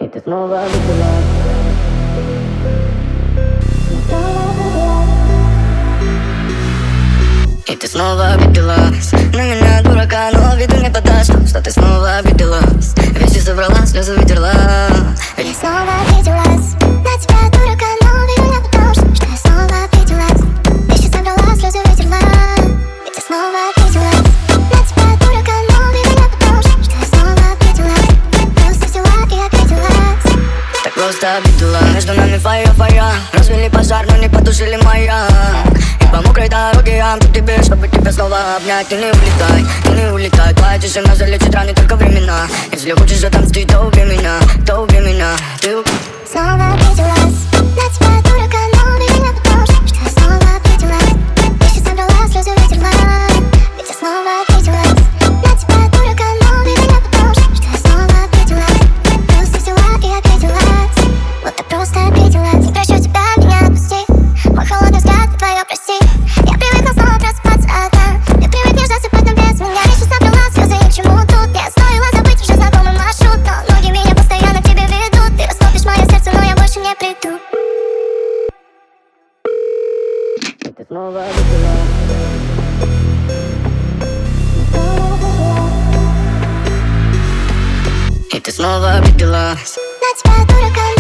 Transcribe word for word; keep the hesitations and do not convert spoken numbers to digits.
ты снова обидела. И ты снова обиделась на меня, дурака, но виду не подашь, что ты снова обиделась. Вещи собрала, слезы вытерла. Я снова обиделась на тебя, дурака, но виду не подашь, что я снова обиделась. Вещи собрала, слезы вытерла. И ты снова обиделась на тебя, дурака, но виду не подашь, что я снова обиделась. Просто взяла и обиделась. Так просто обидела. Между нами фая, фая. Развели пожар, но не потушили маяк. По мокрой дороге я мчу тебе, чтобы тебя снова обнять. Ты не улетай, ты не улетай. Твоя тишина залечит раны только времена. Если хочешь отомстить, то убей меня, то убей меня. Ты снова обиделась на тебя, дурака, но виду не подашь, что я снова обиделась. Вещи собрала, слезы вытерла. Ведь я снова обиделась на тебя, дурака, но виду не подашь, что я снова обиделась. Просто взяла и обиделась. Вот ты просто обиделась. Не прощу тебя, меня отпусти. Мой холодный взгляд, твое прости. Я привыкла снова просыпаться одна. Ты привыкнешь засыпать, но без меня. Вещи собрала, слезы ни к чему тут. Не стоило забыть уже знакомый маршрут, но ноги меня постоянно к тебе ведут. Ты растопишь мое сердце, но я больше не приду. И ты снова обидела. И ты снова обиделась На тебя, дурака,